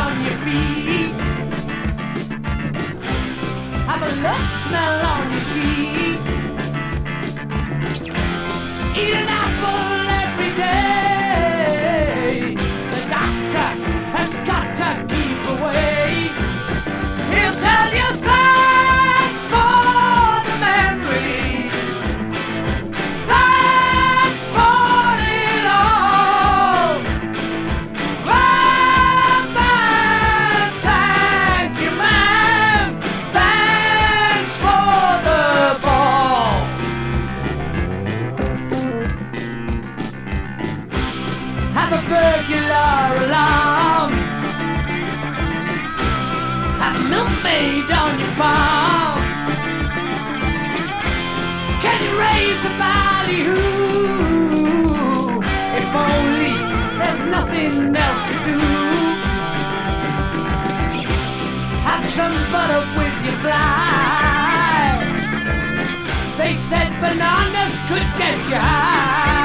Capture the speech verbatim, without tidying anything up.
on your feet. Have a love smell on your sheet. Eat an apple every day. The doctor has got to keep away. He'll tell you thanks for the memory. Thanks for it all. Well, man, thank you, man. Thanks for the ball. Have a burglar alarm. Have a milkmaid on your farm. Can you raise a ballyhoo? If only there's nothing else to do. Have some butter with your fly. They said bananas could get you high.